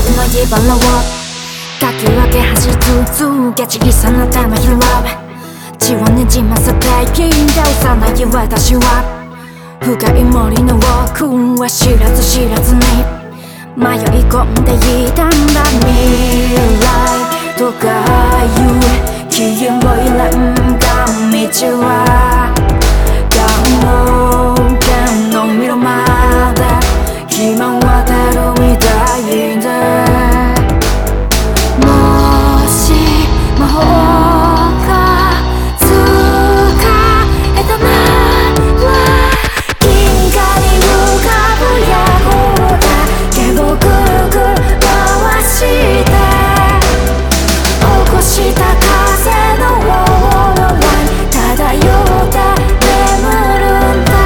の茨をかき分け走り続け小さな手のひら血をにじませて生んだ幼い私は深い森の奥は知らず知らずに迷い込んでいたんだ未来とかいう黄色いレンガ道は棺桶の見るまで決まってるみたいでもし魔法が使えたなら銀河に浮かぶ野号だけをぐるぐる回して起こした風のオーロラに漂って眠るんだ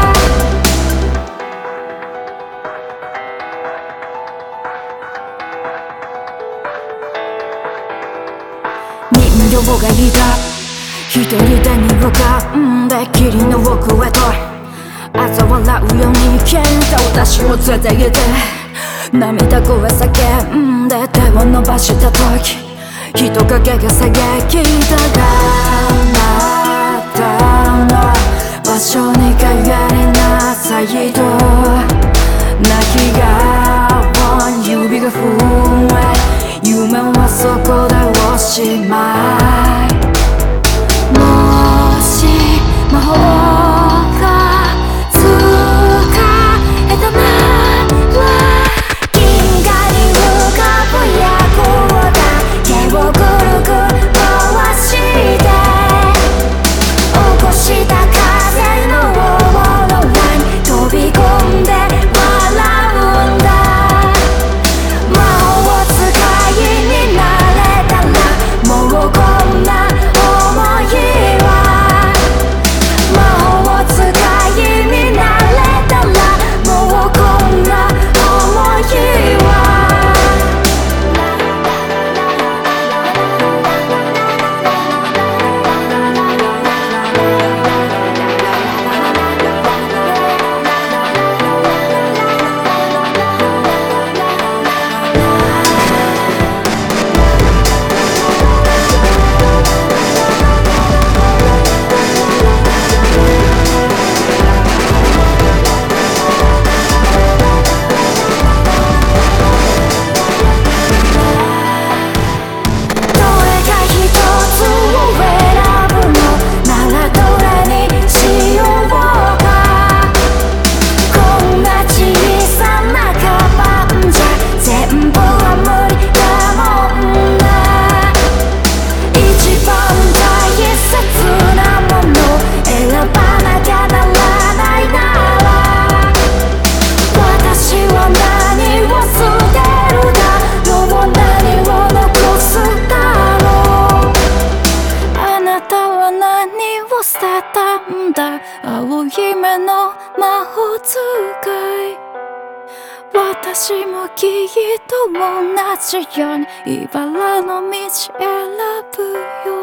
人形がいた一人で逃がで霧の奥へと嘲笑うように消えた私を連れて行って涙声叫んで手を伸ばした時人影が叫きたがあなたの場所に帰りなさいと泣き顔指が震え夢はそこでおしまいもし魔法が使えたなら銀河に浮かぶ野号だけをぐるぐる回して起こした風のオーロラに飛び込んで笑うんだ魔法使いになれたらもうこんな思いは魔法使いになれたらもうこんな思いは青い目の魔法使い私もきっと同じように茨の道選ぶよ